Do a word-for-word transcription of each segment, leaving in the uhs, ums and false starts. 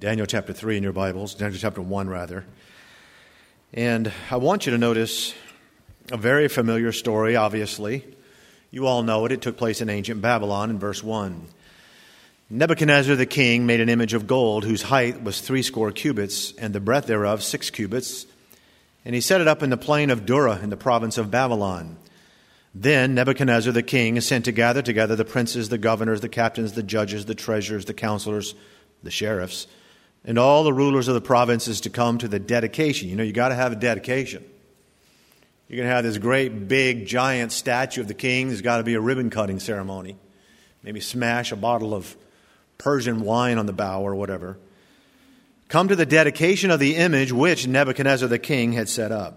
Daniel chapter three in your Bibles, Daniel chapter one rather. And I want you to notice a very familiar story, obviously. You all know it. It took place in ancient Babylon in verse one. Nebuchadnezzar the king made an image of gold whose height was threescore cubits and the breadth thereof six cubits. And he set it up in the plain of Dura in the province of Babylon. Then Nebuchadnezzar the king sent to gather together the princes, the governors, the captains, the judges, the treasurers, the counselors, the sheriffs, and all the rulers of the provinces to come to the dedication. You know, you got to have a dedication. You're going to have this great, big, giant statue of the king. There's got to be a ribbon-cutting ceremony. Maybe smash a bottle of Persian wine on the bow or whatever. Come to the dedication of the image which Nebuchadnezzar the king had set up.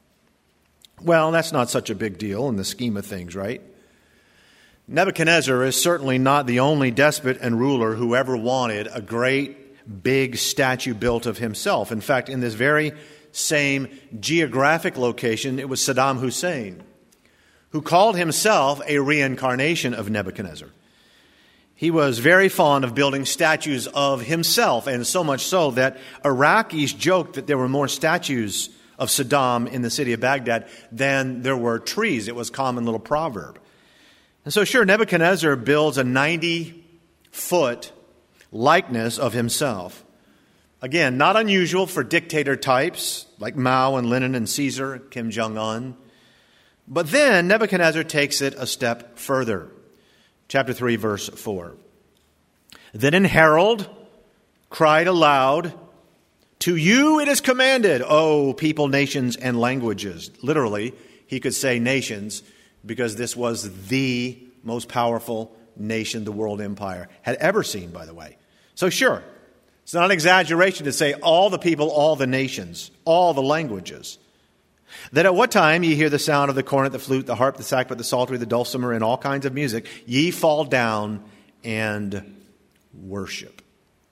Well, that's not such a big deal in the scheme of things, right? Nebuchadnezzar is certainly not the only despot and ruler who ever wanted a great, big statue built of himself. In fact, in this very same geographic location, it was Saddam Hussein, who called himself a reincarnation of Nebuchadnezzar. He was very fond of building statues of himself, and so much so that Iraqis joked that there were more statues of Saddam in the city of Baghdad than there were trees. It was a common little proverb. And so sure, Nebuchadnezzar builds a ninety-foot likeness of himself. Again, not unusual for dictator types like Mao and Lenin and Caesar, Kim Jong-un. But then Nebuchadnezzar takes it a step further. Chapter three, verse four. Then an herald cried aloud, "To you it is commanded, O people, nations, and languages." Literally, he could say nations because this was the most powerful nation the world empire had ever seen, by the way. So sure, it's not an exaggeration to say all the people, all the nations, all the languages. That at what time ye hear the sound of the cornet, the flute, the harp, the sackbut, the psaltery, the dulcimer, and all kinds of music, ye fall down and worship.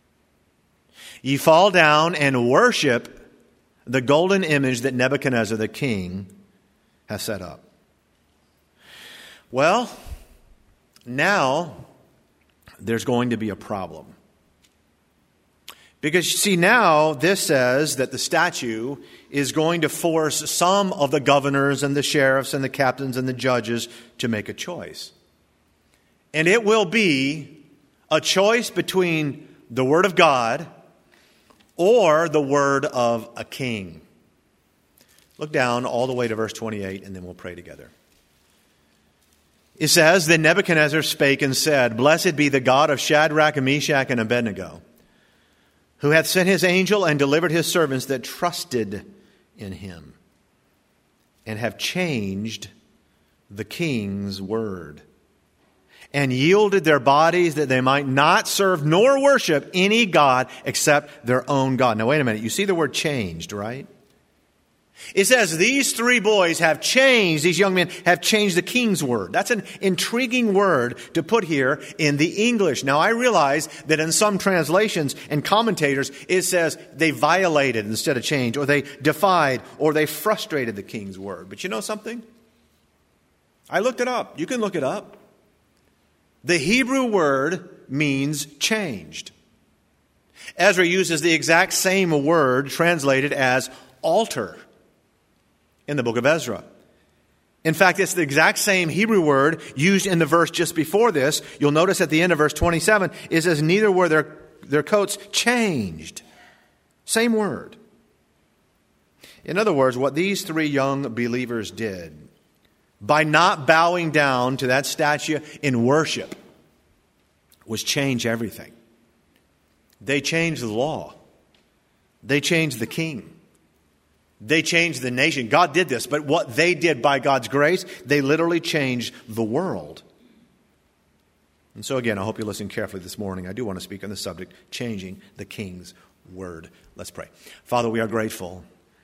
Ye fall down and worship the golden image that Nebuchadnezzar the king has set up. Well, now there's going to be a problem. Because, you see, now this says that the statue is going to force some of the governors and the sheriffs and the captains and the judges to make a choice. And it will be a choice between the Word of God or the word of a king. Look down all the way to verse twenty-eight, and then we'll pray together. It says, Then Nebuchadnezzar spake and said, Blessed be the God of Shadrach and Meshach and Abednego, who hath sent his angel and delivered his servants that trusted in him, and have changed the king's word, and yielded their bodies that they might not serve nor worship any god except their own God. Now wait a minute, you see the word changed, right? It says these three boys have changed, these young men have changed the king's word. That's an intriguing word to put here in the English. Now I realize that in some translations and commentators it says they violated instead of changed, or they defied, or they frustrated the king's word. But you know something? I looked it up. You can look it up. The Hebrew word means changed. Ezra uses the exact same word translated as alter in the book of Ezra. In fact, it's the exact same Hebrew word used in the verse just before this. You'll notice at the end of verse twenty-seven, it says, neither were their, their coats changed. Same word. In other words, what these three young believers did by not bowing down to that statue in worship was change everything. They changed the law. They changed the king. They changed the nation. God did this, but what they did by God's grace, they literally changed the world. And so again, I hope you listen carefully this morning. I do want to speak on the subject, changing the king's word. Let's pray. Father, we are grateful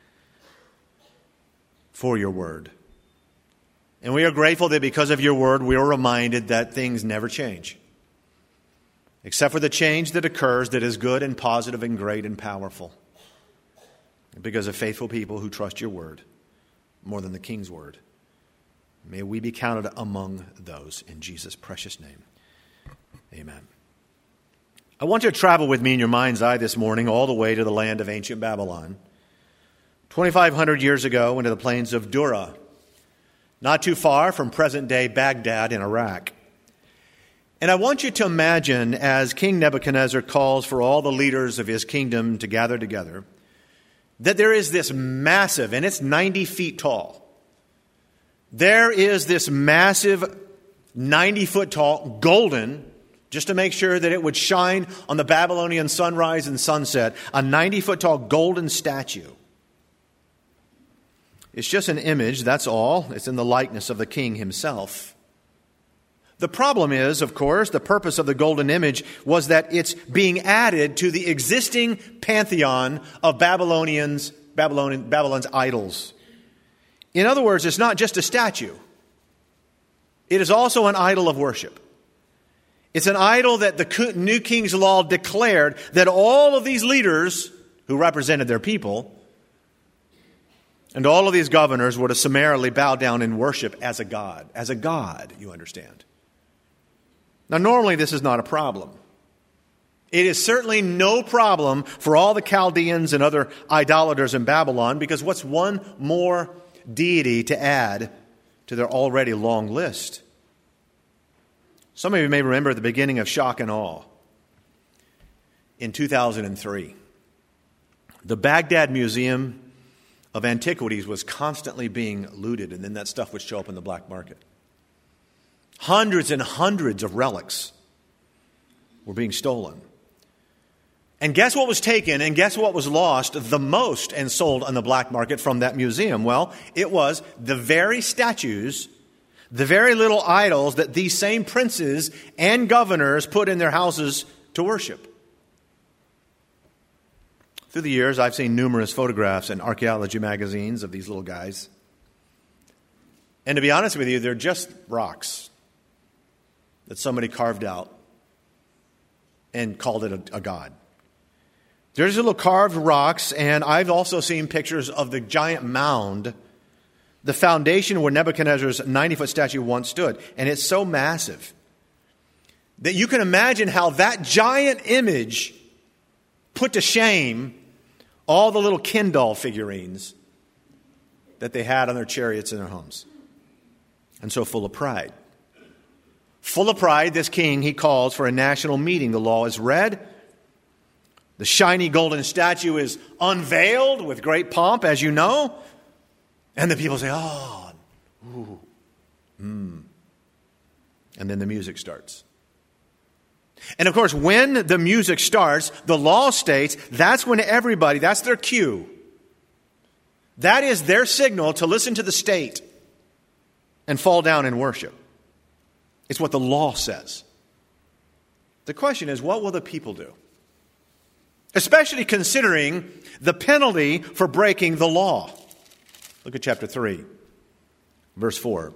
for your word. And we are grateful that because of your word, we are reminded that things never change. Except for the change that occurs that is good and positive and great and powerful. Because of faithful people who trust your word more than the king's word. May we be counted among those in Jesus' precious name. Amen. I want you to travel with me in your mind's eye this morning all the way to the land of ancient Babylon. twenty-five hundred years ago into the plains of Dura, not too far from present-day Baghdad in Iraq. And I want you to imagine as King Nebuchadnezzar calls for all the leaders of his kingdom to gather together, that there is this massive, and it's ninety feet tall. There is this massive ninety foot tall, golden, just to make sure that it would shine on the Babylonian sunrise and sunset, a ninety foot tall golden statue. It's just an image, that's all. It's in the likeness of the king himself. The problem is, of course, the purpose of the golden image was that it's being added to the existing pantheon of Babylonians, Babylonian, Babylon's idols. In other words, it's not just a statue. It is also an idol of worship. It's an idol that the New King's Law declared that all of these leaders who represented their people and all of these governors were to summarily bow down and worship as a god. As a god, you understand. Now, normally this is not a problem. It is certainly no problem for all the Chaldeans and other idolaters in Babylon, because what's one more deity to add to their already long list? Some of you may remember at the beginning of Shock and Awe in two thousand three. The Baghdad Museum of Antiquities was constantly being looted, and then that stuff would show up in the black market. Hundreds and hundreds of relics were being stolen. And guess what was taken and guess what was lost the most and sold on the black market from that museum? Well, it was the very statues, the very little idols that these same princes and governors put in their houses to worship. Through the years, I've seen numerous photographs in archaeology magazines of these little guys. And to be honest with you, they're just rocks that somebody carved out and called it a, a god. There's little carved rocks, and I've also seen pictures of the giant mound, the foundation where Nebuchadnezzar's ninety-foot statue once stood. And it's so massive that you can imagine how that giant image put to shame all the little Ken doll figurines that they had on their chariots in their homes. And so full of pride. Full of pride, this king, he calls for a national meeting. The law is read. The shiny golden statue is unveiled with great pomp, as you know. And the people say, oh, ooh, mm. And then the music starts. And of course, when the music starts, the law states that's when everybody, that's their cue. That is their signal to listen to the state and fall down and worship. It's what the law says. The question is, what will the people do? Especially considering the penalty for breaking the law. Look at chapter three, verse four.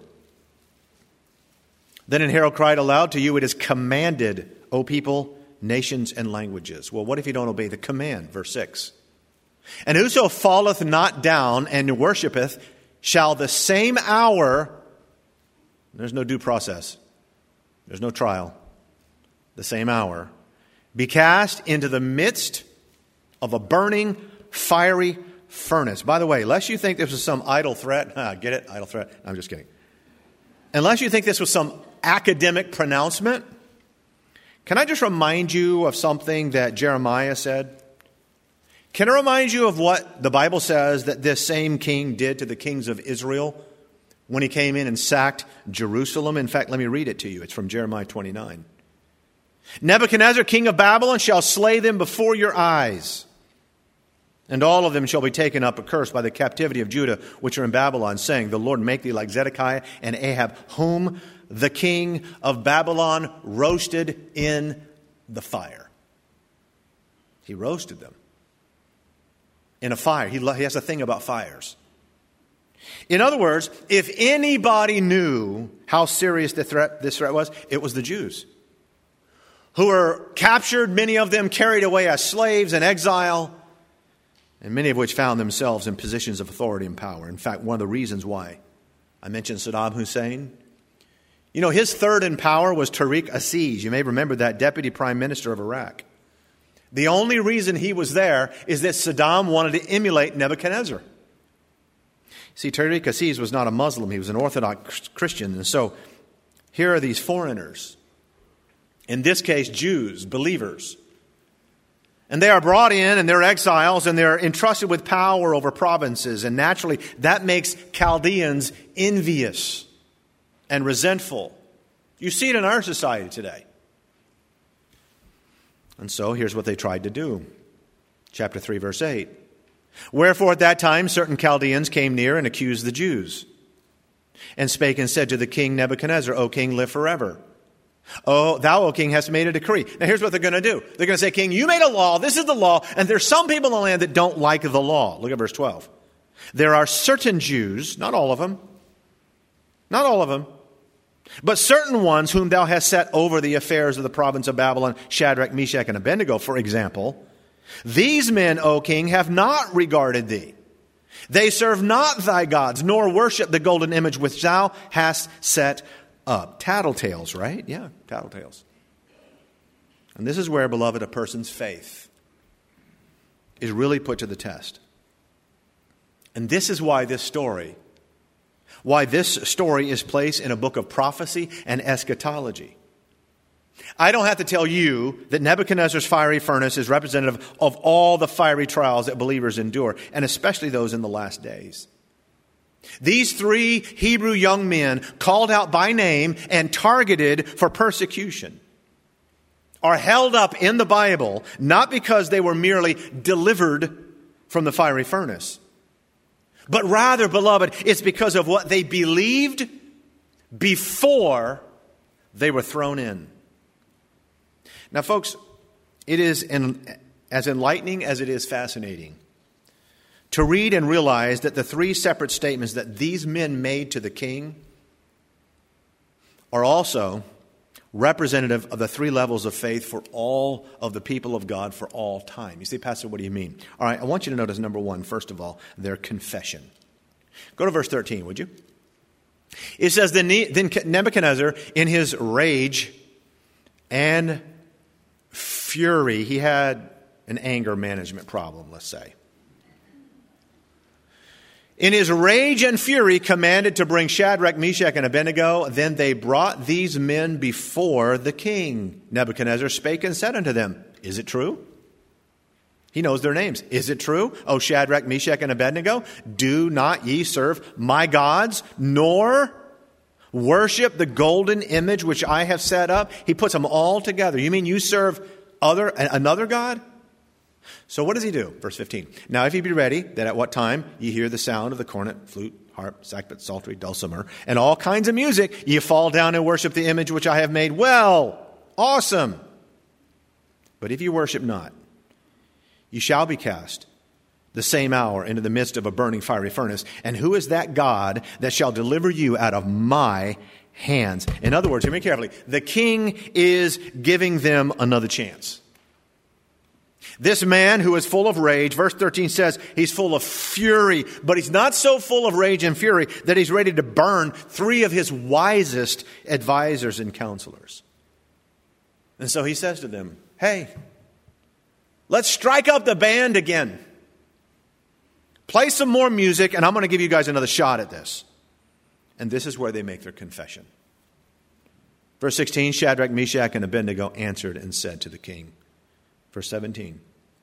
Then an herald cried aloud, to you it is commanded, O people, nations, and languages. Well, what if you don't obey the command? Verse six. And whoso falleth not down and worshipeth shall the same hour, there's no due process, there's no trial, the same hour, be cast into the midst of a burning, fiery furnace. By the way, lest you think this was some idle threat, ah, get it? Idle threat. I'm just kidding. Unless you think this was some academic pronouncement, can I just remind you of something that Jeremiah said? Can I remind you of what the Bible says that this same king did to the kings of Israel when he came in and sacked Jerusalem? In fact, let me read it to you. It's from Jeremiah twenty-nine. Nebuchadnezzar, king of Babylon, shall slay them before your eyes, and all of them shall be taken up accursed by the captivity of Judah, which are in Babylon, saying, the Lord make thee like Zedekiah and Ahab, whom the king of Babylon roasted in the fire. He roasted them in a fire. He, he has a thing about fires. In other words, if anybody knew how serious the threat, this threat was, it was the Jews, who were captured, many of them carried away as slaves in exile, and many of which found themselves in positions of authority and power. In fact, one of the reasons why I mentioned Saddam Hussein, you know, his third in power was Tariq Aziz. You may remember that, deputy prime minister of Iraq. The only reason he was there is that Saddam wanted to emulate Nebuchadnezzar. See, Tariq Aziz was not a Muslim. He was an Orthodox Christian. And so here are these foreigners, in this case Jews, believers. And they are brought in and they're exiles and they're entrusted with power over provinces. And naturally, that makes Chaldeans envious and resentful. You see it in our society today. And so here's what they tried to do. Chapter three, verse eight. Wherefore at that time certain Chaldeans came near and accused the Jews, and spake and said to the king Nebuchadnezzar, O king, live forever. Oh, thou, O king, hast made a decree. Now here's what they're going to do. They're going to say, King, you made a law. This is the law. And there's some people in the land that don't like the law. Look at verse twelve. There are certain Jews, not all of them, not all of them, but certain ones whom thou hast set over the affairs of the province of Babylon, Shadrach, Meshach, and Abednego, for example. These men, O king, have not regarded thee. They serve not thy gods, nor worship the golden image which thou hast set up. Tattletales, right? Yeah, tattletales. And this is where, beloved, a person's faith is really put to the test. And this is why this story, why this story is placed in a book of prophecy and eschatology. I don't have to tell you that Nebuchadnezzar's fiery furnace is representative of all the fiery trials that believers endure, and especially those in the last days. These three Hebrew young men, called out by name and targeted for persecution, are held up in the Bible not because they were merely delivered from the fiery furnace, but rather, beloved, it's because of what they believed before they were thrown in. Now, folks, it is in, as enlightening as it is fascinating to read and realize that the three separate statements that these men made to the king are also representative of the three levels of faith for all of the people of God for all time. You say, Pastor, what do you mean? All right, I want you to notice, number one, first of all, their confession. Go to verse thirteen, would you? It says, Then Nebuchadnezzar, in his rage and fury, he had an anger management problem, let's say. In his rage and fury, commanded to bring Shadrach, Meshach, and Abednego. Then they brought these men before the king. Nebuchadnezzar spake and said unto them, Is it true? He knows their names. Is it true, O Shadrach, Meshach, and Abednego? Do not ye serve my gods, nor worship the golden image which I have set up? He puts them all together. You mean you serve other another God? So what does he do? Verse fifteen. Now if ye be ready, that at what time ye hear the sound of the cornet, flute, harp, sackbut, psaltery, dulcimer, and all kinds of music, ye fall down and worship the image which I have made. Well, awesome. But if ye worship not, ye shall be cast the same hour into the midst of a burning fiery furnace. And who is that God that shall deliver you out of my hands? In other words, hear me carefully. The king is giving them another chance. This man who is full of rage, verse thirteen says he's full of fury, but he's not so full of rage and fury that he's ready to burn three of his wisest advisors and counselors. And so he says to them, hey, let's strike up the band again. Play some more music, and I'm going to give you guys another shot at this. And this is where they make their confession. Verse sixteen, Shadrach, Meshach, and Abednego answered and said to the king. Verse seventeen,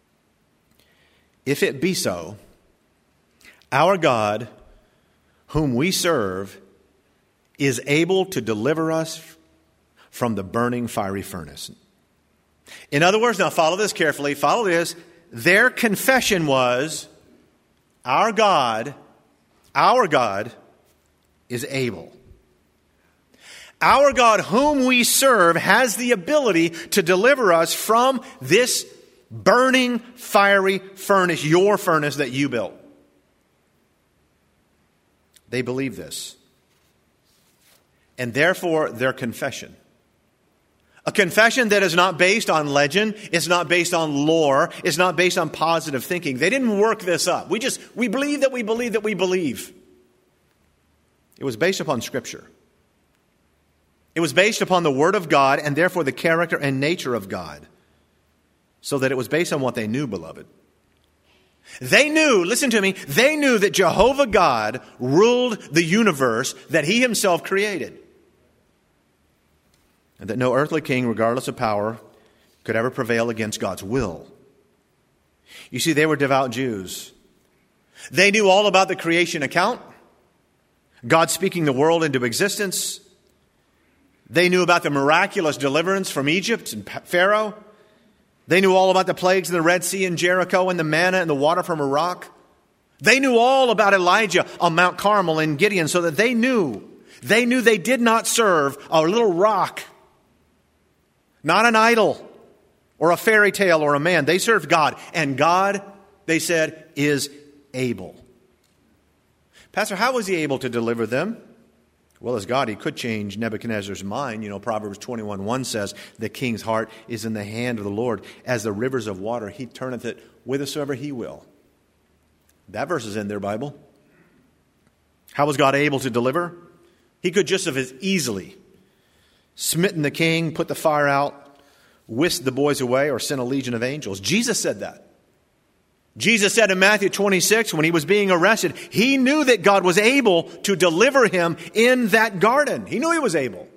if it be so, our God, whom we serve, is able to deliver us from the burning fiery furnace. In other words, now follow this carefully, follow this. Their confession was, our God, our God is able. Our God, whom we serve, has the ability to deliver us from this burning, fiery furnace, your furnace that you built. They believe this. And therefore, their confession. A confession that is not based on legend, it's not based on lore, it's not based on positive thinking. They didn't work this up. We just, we believe that we believe that we believe. It was based upon Scripture. It was based upon the Word of God and therefore the character and nature of God. So that it was based on what they knew, beloved. They knew, listen to me, they knew that Jehovah God ruled the universe that he himself created. And that no earthly king, regardless of power, could ever prevail against God's will. You see, they were devout Jews. They knew all about the creation account, God speaking the world into existence. They knew about the miraculous deliverance from Egypt and Pharaoh. They knew all about the plagues in the Red Sea and Jericho and the manna and the water from a rock. They knew all about Elijah on Mount Carmel and Gideon, so that they knew, they knew they did not serve a little rock, not an idol or a fairy tale or a man. They served God, and God, they said, is able. Pastor, how was he able to deliver them? Well, as God, he could change Nebuchadnezzar's mind. You know, Proverbs twenty-one one says, the king's heart is in the hand of the Lord. As the rivers of water, he turneth it whithersoever he will. That verse is in their Bible. How was God able to deliver? He could just have as easily smitten the king, put the fire out, whisked the boys away, or sent a legion of angels. Jesus said that. Jesus said in Matthew twenty-six, when he was being arrested, he knew that God was able to deliver him in that garden. He knew he was able.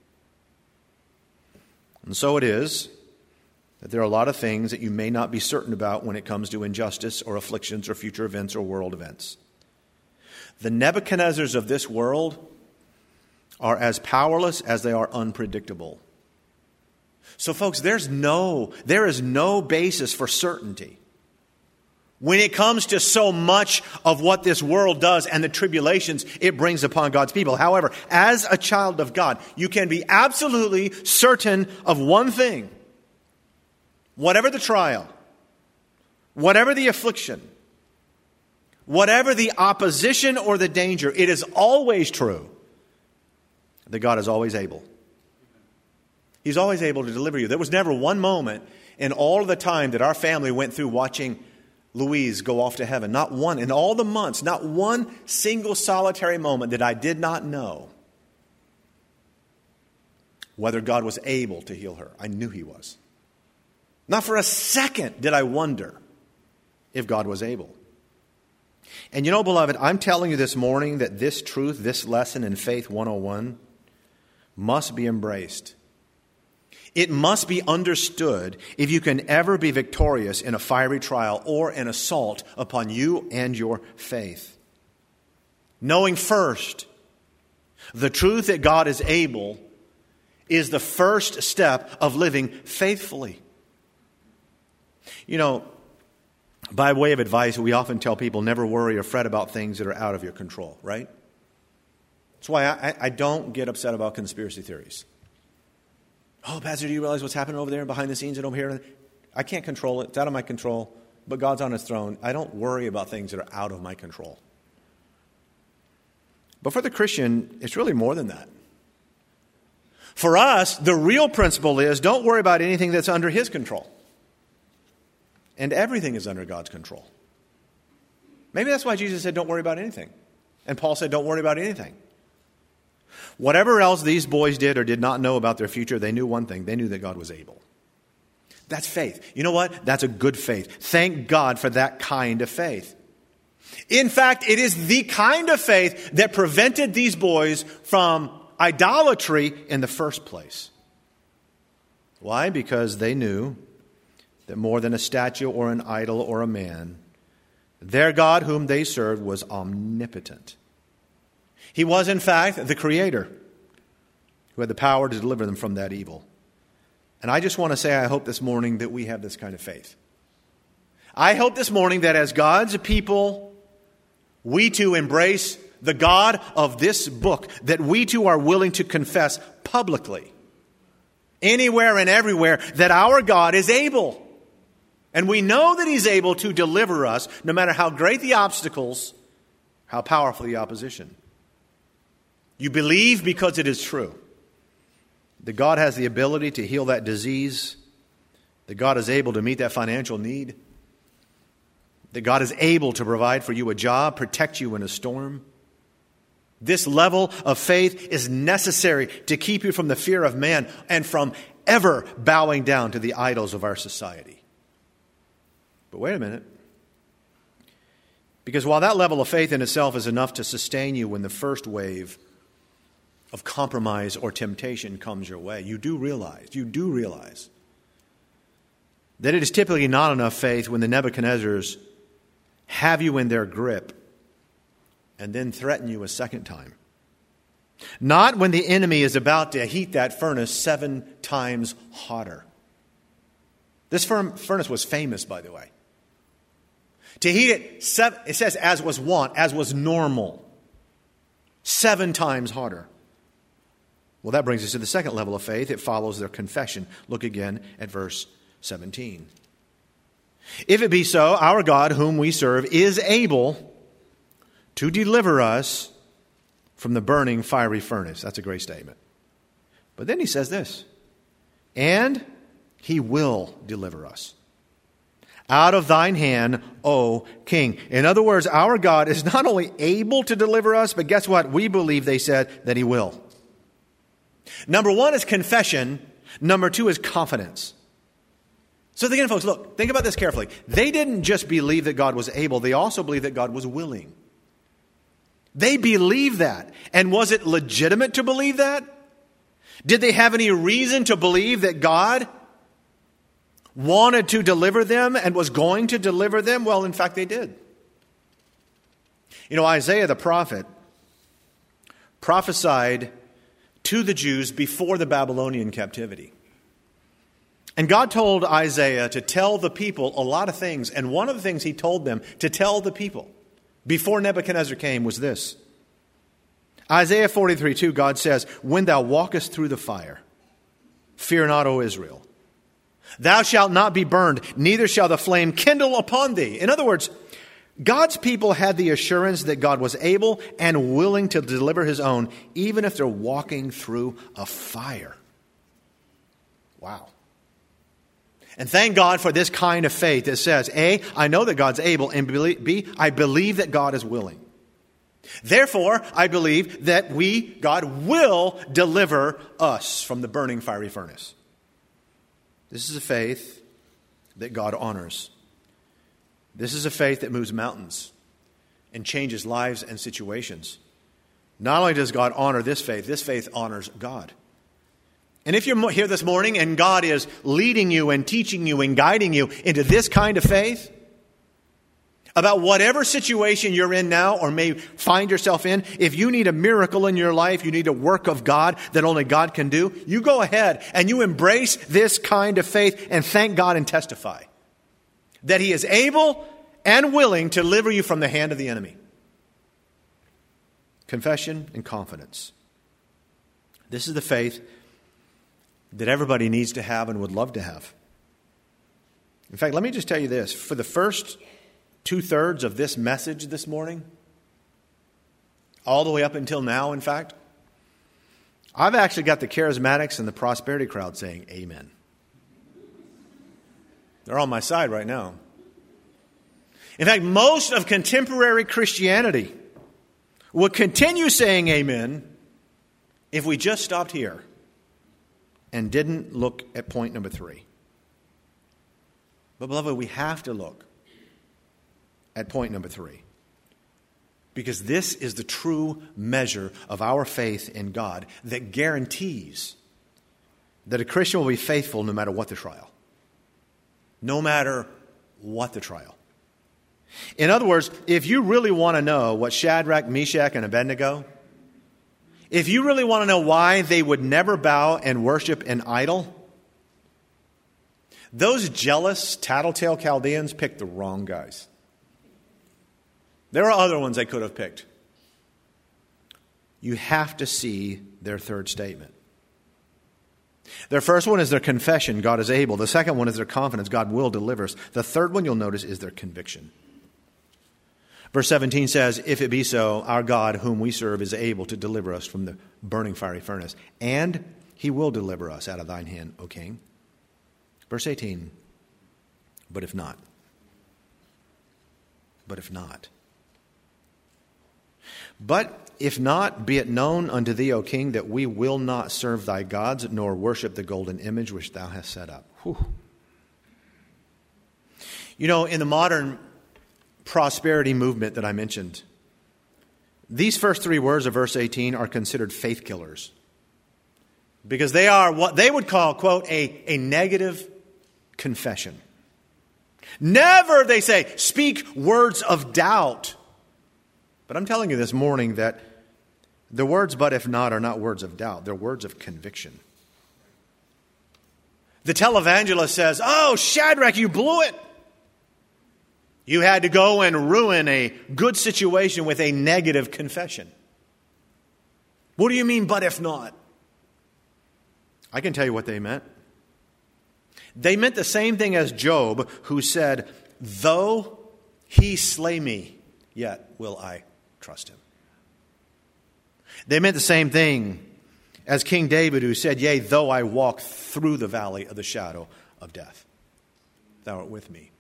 And so it is that there are a lot of things that you may not be certain about when it comes to injustice or afflictions or future events or world events. The Nebuchadnezzars of this world are as powerless as they are unpredictable. So folks, there's no, there is no basis for certainty when it comes to so much of what this world does and the tribulations it brings upon God's people. However, as a child of God, you can be absolutely certain of one thing. Whatever the trial, whatever the affliction, whatever the opposition or the danger, it is always true that God is always able. He's always able to deliver you. There was never one moment in all of the time that our family went through watching Louise go off to heaven. Not one, in all the months, not one single solitary moment that I did not know whether God was able to heal her. I knew he was. Not for a second did I wonder if God was able. And you know, beloved, I'm telling you this morning that this truth, this lesson in Faith one oh one must be embraced. It must be understood if you can ever be victorious in a fiery trial or an assault upon you and your faith. Knowing first the truth that God is able is the first step of living faithfully. You know, by way of advice, we often tell people never worry or fret about things that are out of your control, right? That's why I, I don't get upset about conspiracy theories. Oh, Pastor, do you realize what's happening over there behind the scenes and over here? I can't control it. It's out of my control. But God's on his throne. I don't worry about things that are out of my control. But for the Christian, it's really more than that. For us, the real principle is don't worry about anything that's under his control. And everything is under God's control. Maybe that's why Jesus said don't worry about anything. And Paul said don't worry about anything. Whatever else these boys did or did not know about their future, they knew one thing. They knew that God was able. That's faith. You know what? That's a good faith. Thank God for that kind of faith. In fact, it is the kind of faith that prevented these boys from idolatry in the first place. Why? Because they knew that more than a statue or an idol or a man, their God whom they served was omnipotent. He was, in fact, the Creator who had the power to deliver them from that evil. And I just want to say, I hope this morning that we have this kind of faith. I hope this morning that as God's people, we too embrace the God of this book, that we too are willing to confess publicly, anywhere and everywhere, that our God is able. And we know that he's able to deliver us, no matter how great the obstacles, how powerful the opposition. You believe because it is true that God has the ability to heal that disease, that God is able to meet that financial need, that God is able to provide for you a job, protect you in a storm. This level of faith is necessary to keep you from the fear of man and from ever bowing down to the idols of our society. wait a minute. Because while that level of faith in itself is enough to sustain you when the first wave of compromise or temptation comes your way, you do realize, you do realize that it is typically not enough faith when the Nebuchadnezzars have you in their grip and then threaten you a second time. Not when the enemy is about to heat that furnace seven times hotter. This furnace was famous, by the way. To heat it, seven, it says as was wont, as was normal. Seven times hotter. Well, that brings us to the second level of faith. It follows their confession. Look again at verse seventeen. If it be so, our God whom we serve is able to deliver us from the burning fiery furnace. That's a great statement. But then he says this, and he will deliver us out of thine hand, O King. In other words, our God is not only able to deliver us, but guess what? We believe, they said, that he will. Number one is confession. Number two is confidence. So again, folks, look, think about this carefully. They didn't just believe that God was able. They also believed that God was willing. They believed that. And was it legitimate to believe that? Did they have any reason to believe that God wanted to deliver them and was going to deliver them? Well, in fact, they did. You know, Isaiah the prophet prophesied to the Jews before the Babylonian captivity. And God told Isaiah to tell the people a lot of things. And one of the things he told them to tell the people before Nebuchadnezzar came was this. Isaiah forty-three two, God says, when thou walkest through the fire, fear not, O Israel. Thou shalt not be burned, neither shall the flame kindle upon thee. In other words, God's people had the assurance that God was able and willing to deliver his own, even if they're walking through a fire. Wow. And thank God for this kind of faith that says, A, I know that God's able, and B, I believe that God is willing. Therefore, I believe that we, God, will deliver us from the burning fiery furnace. This is a faith that God honors. This is a faith that moves mountains and changes lives and situations. Not only does God honor this faith, this faith honors God. And if you're here this morning and God is leading you and teaching you and guiding you into this kind of faith, about whatever situation you're in now or may find yourself in, if you need a miracle in your life, you need a work of God that only God can do, you go ahead and you embrace this kind of faith and thank God and testify that he is able and willing to deliver you from the hand of the enemy. Confession and confidence. This is the faith that everybody needs to have and would love to have. In fact, let me just tell you this. For the first two-thirds of this message this morning, all the way up until now, in fact, I've actually got the charismatics and the prosperity crowd saying amen. They're on my side right now. In fact, most of contemporary Christianity would continue saying amen if we just stopped here and didn't look at point number three. But beloved, we have to look at point number three. Because this is the true measure of our faith in God that guarantees that a Christian will be faithful no matter what the trial. No matter what the trial. In other words, if you really want to know what Shadrach, Meshach, and Abednego, if you really want to know why they would never bow and worship an idol, those jealous, tattletale Chaldeans picked the wrong guys. There are other ones they could have picked. You have to see their third statement. Their first one is their confession, God is able. The second one is their confidence, God will deliver us. The third one you'll notice is their conviction. Verse seventeen says, if it be so, our God whom we serve is able to deliver us from the burning fiery furnace, and he will deliver us out of thine hand, O king. Verse eighteen, but if not, but if not, But if not, be it known unto thee, O king, that we will not serve thy gods, nor worship the golden image which thou hast set up. Whew. You know, in the modern prosperity movement that I mentioned, these first three words of verse eighteen are considered faith killers because they are what they would call, quote, a, a negative confession. Never, they say, speak words of doubt. But I'm telling you this morning that the words "but if not" are not words of doubt. They're words of conviction. The televangelist says, "Oh, Shadrach, you blew it. You had to go and ruin a good situation with a negative confession." What do you mean, "but if not"? I can tell you what they meant. They meant the same thing as Job, who said, "Though he slay me, yet will I trust him." They meant the same thing as King David, who said, "Yea, though I walk through the valley of the shadow of death, thou art with me."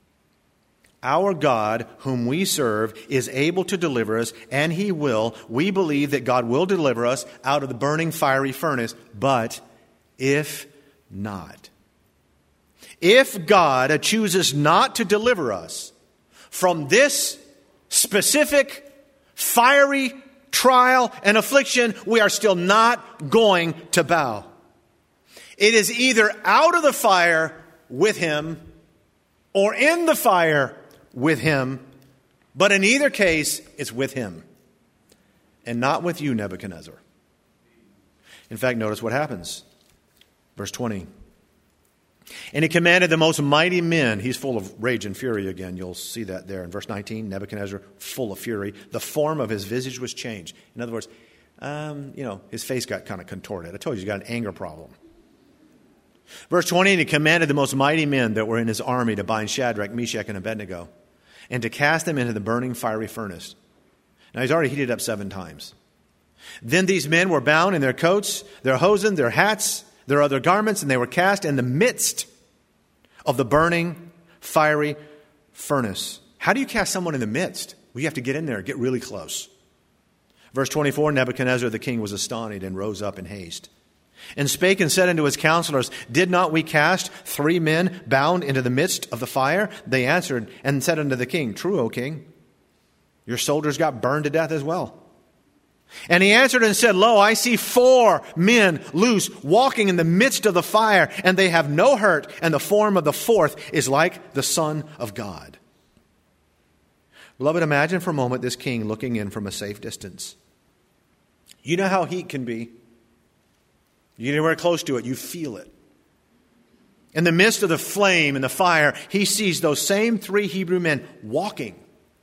Our God, whom we serve, is able to deliver us, and He will. We believe that God will deliver us out of the burning fiery furnace, but if not, if God chooses not to deliver us from this specific fiery trial and affliction, we are still not going to bow. It is either out of the fire with Him or in the fire with Him, but in either case, it's with Him and not with you, Nebuchadnezzar. In fact, notice what happens. Verse twenty. And he commanded the most mighty men. He's full of rage and fury again. You'll see that there in verse nineteen. Nebuchadnezzar, full of fury. The form of his visage was changed. In other words, um, you know, his face got kind of contorted. I told you he's got an anger problem. Verse twenty, and he commanded the most mighty men that were in his army to bind Shadrach, Meshach, and Abednego, and to cast them into the burning fiery furnace. Now he's already heated up seven times. Then these men were bound in their coats, their hosen, their hats, their other garments, and they were cast in the midst of the burning, fiery furnace. How do you cast someone in the midst? Well, you have to get in there, get really close. Verse twenty-four, Nebuchadnezzar the king was astonished and rose up in haste, and spake and said unto his counselors, Did not we cast three men bound into the midst of the fire? They answered and said unto the king, True, O king. Your soldiers got burned to death as well. And he answered and said, Lo, I see four men loose, walking in the midst of the fire, and they have no hurt, and the form of the fourth is like the Son of God. Beloved, imagine for a moment this king looking in from a safe distance. You know how heat can be. You get anywhere close to it, you feel it. In the midst of the flame and the fire, he sees those same three Hebrew men walking.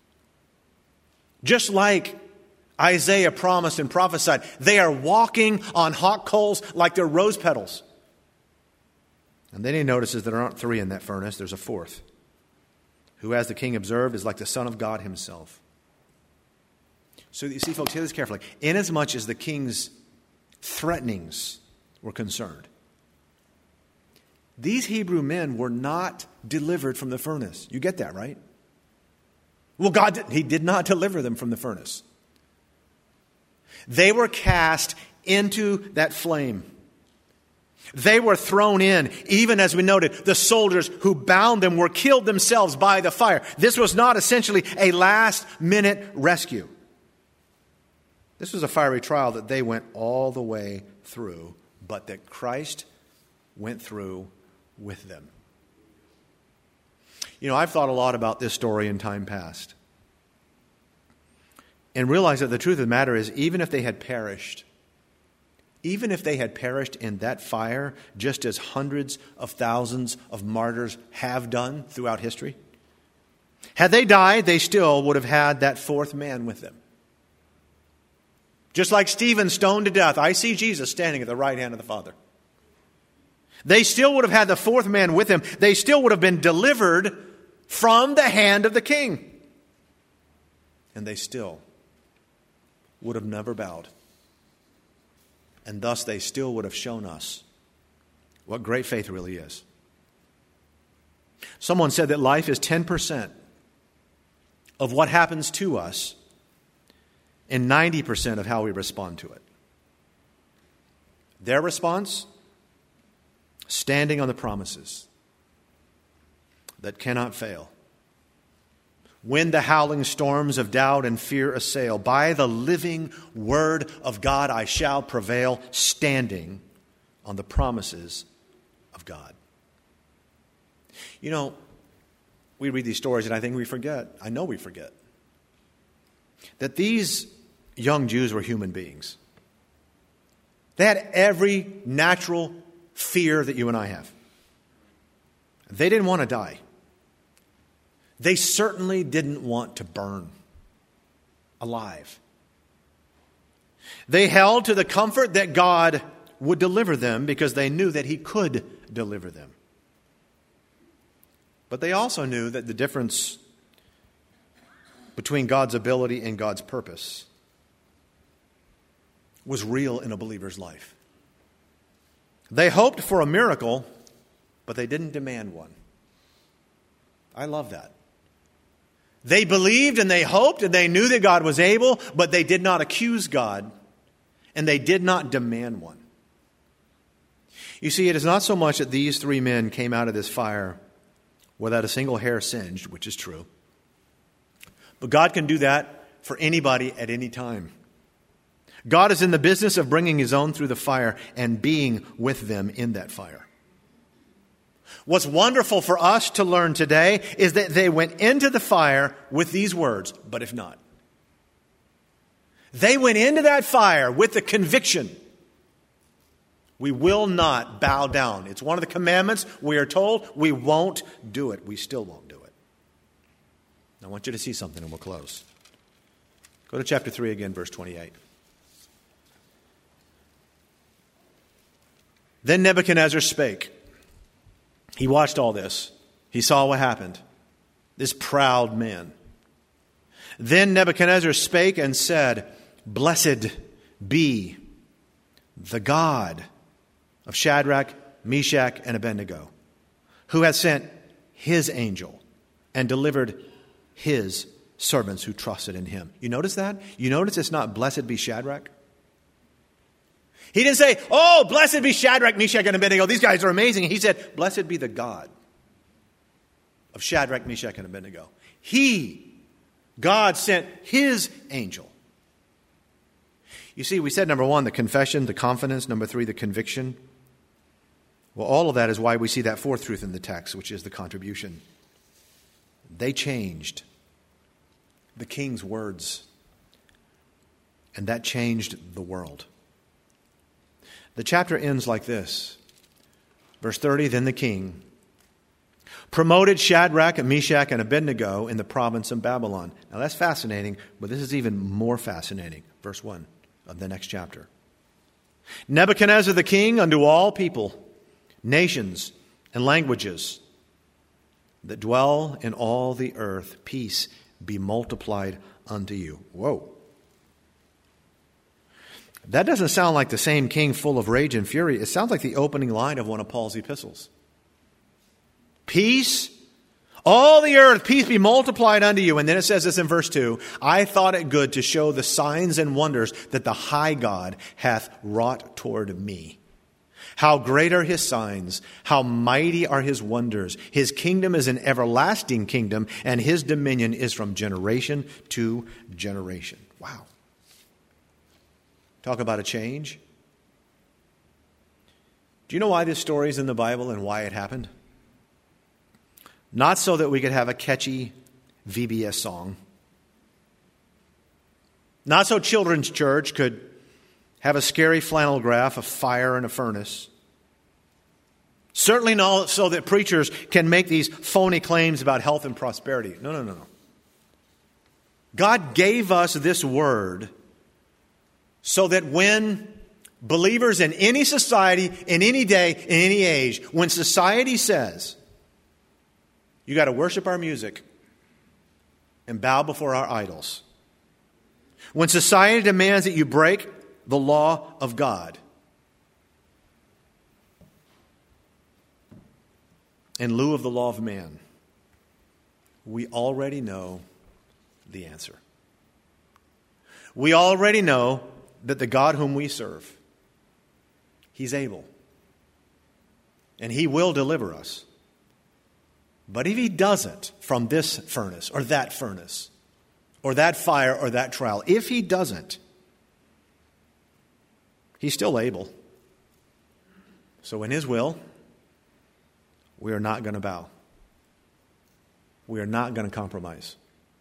Just like Isaiah promised and prophesied, they are walking on hot coals like they're rose petals. And then he notices that there aren't three in that furnace, there's a fourth, who, as the king observed, is like the Son of God himself. So you see, folks, hear this carefully. Inasmuch as the king's threatenings were concerned, these Hebrew men were not delivered from the furnace. You get that, right? Well, God, did, He did not deliver them from the furnace. They were cast into that flame. They were thrown in, even as we noted, the soldiers who bound them were killed themselves by the fire. This was not essentially a last-minute rescue. This was a fiery trial that they went all the way through, but that Christ went through with them. You know, I've thought a lot about this story in time past, and realize that the truth of the matter is, even if they had perished, even if they had perished in that fire, just as hundreds of thousands of martyrs have done throughout history, had they died, they still would have had that fourth man with them. Just like Stephen stoned to death, I see Jesus standing at the right hand of the Father. They still would have had the fourth man with him. They still would have been delivered from the hand of the king. And they still would have never bowed. And thus they still would have shown us what great faith really is. Someone said that life is ten percent of what happens to us and ninety percent of how we respond to it. Their response? Standing on the promises. that cannot fail. When the howling storms of doubt and fear assail, by the living word of God I shall prevail, standing on the promises of God. You know, we read these stories and I think we forget, I know we forget, that these young Jews were human beings. They had every natural fear that you and I have. They didn't want to die. They certainly didn't want to burn alive. They held to the comfort that God would deliver them because they knew that He could deliver them. But they also knew that the difference between God's ability and God's purpose was real in a believer's life. They hoped for a miracle, but they didn't demand one. I love that. They believed and they hoped and they knew that God was able, but they did not accuse God and they did not demand one. You see, it is not so much that these three men came out of this fire without a single hair singed, which is true. But God can do that for anybody at any time. God is in the business of bringing His own through the fire and being with them in that fire. What's wonderful for us to learn today is that they went into the fire with these words, but if not. They went into that fire with the conviction, we will not bow down. It's one of the commandments. We are told we won't do it. We still won't do it. I want you to see something and we'll close. Go to chapter three again, verse twenty-eight. Then Nebuchadnezzar spake. He watched all this. He saw what happened. This proud man. Then Nebuchadnezzar spake and said, Blessed be the God of Shadrach, Meshach, and Abednego, who hath sent His angel and delivered His servants who trusted in Him. You notice that? You notice it's not blessed be Shadrach? He didn't say, oh, blessed be Shadrach, Meshach, and Abednego. These guys are amazing. He said, blessed be the God of Shadrach, Meshach, and Abednego. He, God, sent His angel. You see, we said number one, the confession, the confidence. Number three, the conviction. Well, all of that is why we see that fourth truth in the text, which is the contribution. They changed the king's words, and that changed the world. The chapter ends like this. Verse thirty, then the king promoted Shadrach, Meshach, and Abednego in the province of Babylon. Now that's fascinating, but this is even more fascinating. Verse one of the next chapter. Nebuchadnezzar the king unto all people, nations, and languages that dwell in all the earth, peace be multiplied unto you. Whoa. That doesn't sound like the same king full of rage and fury. It sounds like the opening line of one of Paul's epistles. Peace, all the earth, peace be multiplied unto you. And then it says this in verse two, I thought it good to show the signs and wonders that the high God hath wrought toward me. How great are His signs, how mighty are His wonders. His kingdom is an everlasting kingdom, and His dominion is from generation to generation. Wow. Talk about a change. Do you know why this story is in the Bible and why it happened? Not so that we could have a catchy V B S song. Not so children's church could have a scary flannel graph of fire in a furnace. Certainly not so that preachers can make these phony claims about health and prosperity. No, no, no, no. God gave us this word so that when believers in any society, in any day, in any age, when society says, you got to worship our music and bow before our idols. When society demands that you break the law of God, in lieu of the law of man, we already know the answer. We already know that the God whom we serve, He's able. And He will deliver us. But if he doesn't from this furnace or that furnace or that fire or that trial, if he doesn't, he's still able. So in his will, we are not going to bow. We are not going to compromise.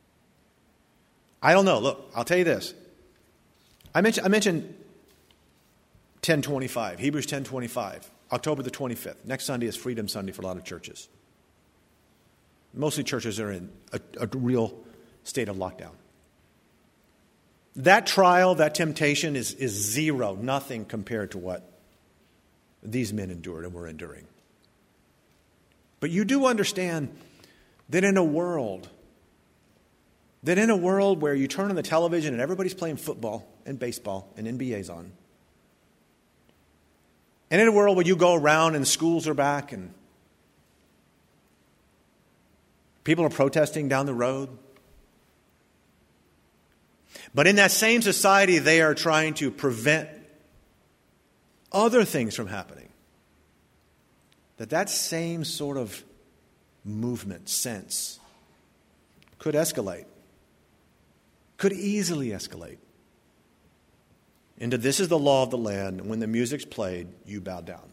I don't know. Look, I'll tell you this. I mentioned, I mentioned ten twenty-five, Hebrews ten twenty-five, October the twenty-fifth. Next Sunday is Freedom Sunday for a lot of churches. Mostly churches are in a, a real state of lockdown. That trial, that temptation is, is zero, nothing compared to what these men endured and were enduring. But you do understand that in a world, that in a world where you turn on the television and everybody's playing football and baseball and N B A's on, and in a world where you go around and schools are back and people are protesting down the road, but in that same society they are trying to prevent other things from happening, that that same sort of movement, sense, could escalate, could easily escalate into this is the law of the land, and when the music's played, you bow down.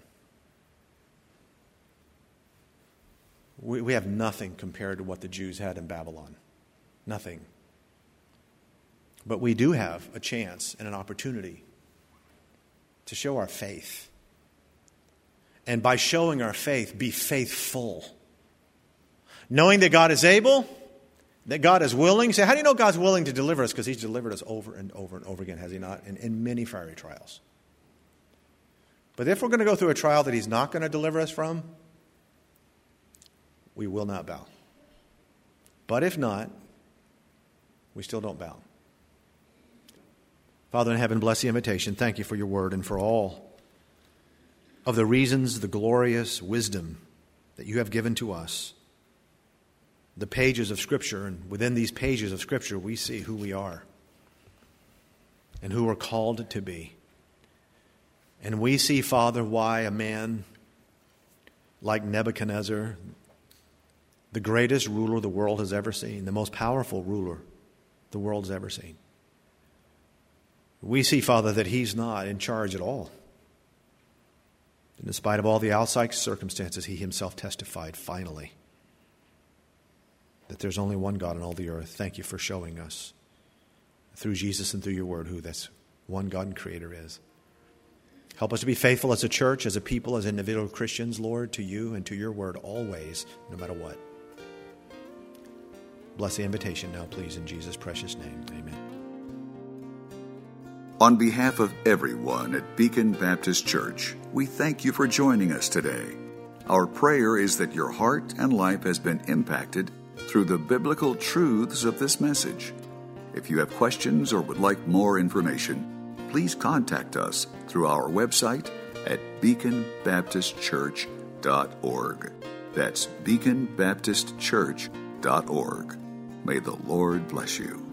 We, we have nothing compared to what the Jews had in Babylon. Nothing. But we do have a chance and an opportunity to show our faith. And by showing our faith, be faithful. Knowing that God is able, that God is willing. Say, how do you know God's willing to deliver us? Because he's delivered us over and over and over again, has he not? In, in many fiery trials. But if we're going to go through a trial that he's not going to deliver us from, we will not bow. But if not, we still don't bow. Father in heaven, bless the invitation. Thank you for your word and for all of the reasons, the glorious wisdom that you have given to us. The pages of Scripture, and within these pages of Scripture we see who we are and who we're called to be. And we see, Father, why a man like Nebuchadnezzar, the greatest ruler the world has ever seen, the most powerful ruler the world has ever seen. We see, Father, that he's not in charge at all. And in spite of all the outside circumstances, he himself testified finally that there's only one God in all the earth. Thank you for showing us through Jesus and through your word who this one God and Creator is. Help us to be faithful as a church, as a people, as individual Christians, Lord, to you and to your word always, no matter what. Bless the invitation now, please, in Jesus' precious name. Amen. On behalf of everyone at Beacon Baptist Church, we thank you for joining us today. Our prayer is that your heart and life has been impacted through the biblical truths of this message. If you have questions or would like more information, please contact us through our website at beacon baptist church dot org. That's beacon baptist church dot org. May the Lord bless you.